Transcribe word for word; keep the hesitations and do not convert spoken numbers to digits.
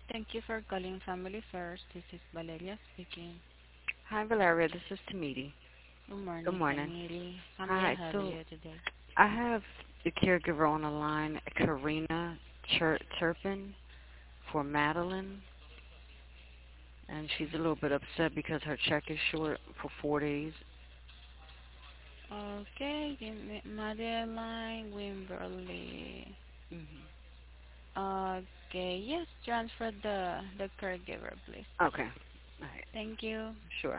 Thank you for calling Family First. This is Valeria speaking. Hi, Valeria. This is Tamidi. Good Good morning, morning. Camille. How may I Hi. help So you today? I have the caregiver on the line, Karina Tur- Turpin, for Madeline, and she's a little bit upset because her check is short for four days. Okay, give me Madeline Wimberly. Hmm. Okay, yes, transfer the the caregiver, please. Okay. All right. Thank you. Sure.